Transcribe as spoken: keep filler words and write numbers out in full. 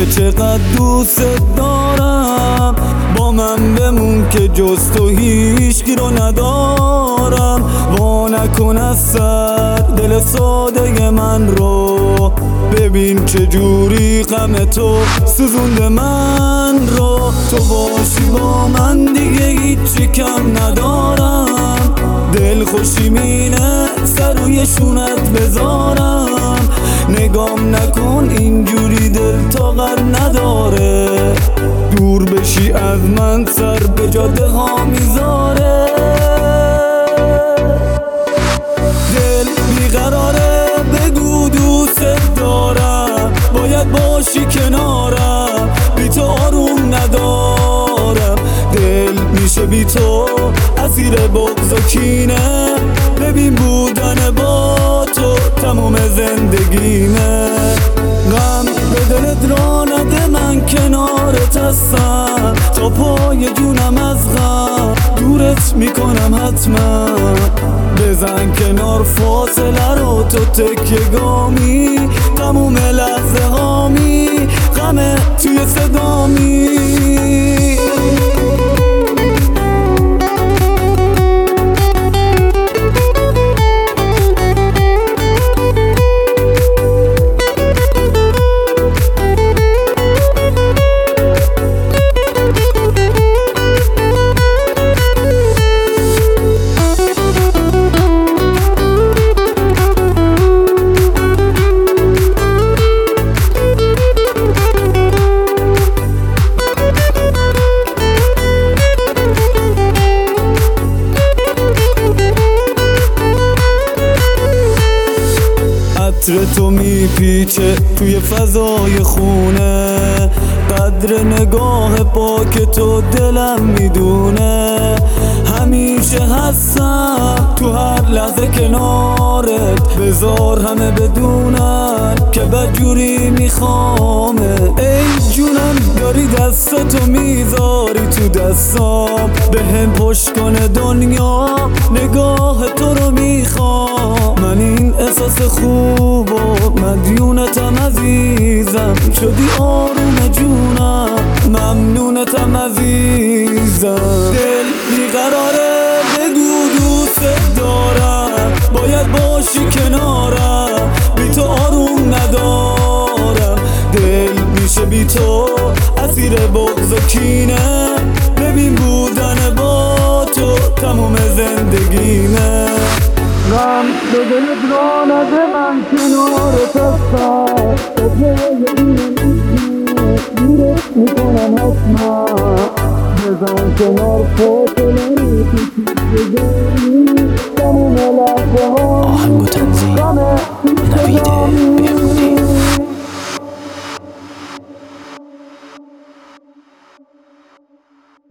که چقدر دوست دارم. با من بمون که جز تو هیچکی رو ندارم. وا نکن از سر دل ساده من رو، ببین چجوری غم تو سوزونده من رو. تو باشی با من دیگه هیچی کم ندارم. دل خوشی مینه سر روی شونت بذارم. نگام نکن اینجوری دل طاقت نداره. دور بشی از من سر به جاده ها میذاره. دل بیقراره بگو دوست دارم. باید باشی کنارم، بی تو آروم ندارم. دل میشه بی تو اسیر بغض و کینه. ببین بودن با تو تموم زندگیمه. غم به دلت را نده من کنارت هستم. تا پای جونم از غم دورت میکنم حتما. بزن کنار فاصله رو تو تکیه گامی. تموم لحظه هامی غمه توی صدامی. عطر تو میپیچه توی فضای خونه. قدر نگاه پاک تو دلم میدونه. همیشه هستم تو هر لحظه کنارت. بذار همه بدونن که بدجوری میخوامه. ای جونم داری دستتو میذاری تو دستام. به هم پشت کنه دنیا نگاه تو رو میخوام. من این احساس خوب و مدیونتم عزیزم. شدی آروم جونم ممنونتم عزیزم. دل بیقراره بگو دوست دارم. باید باشی کنارم، بی تو آروم ندارم. دل میشه بی تو اسیر بغض و کینه. ببین بودن با تو تموم زندگیمه. غم به دلت را نده من کنارت هستم. تا پای دورت میکنم حتما. بزن کنار فاصله رو تو تموم لحظه ها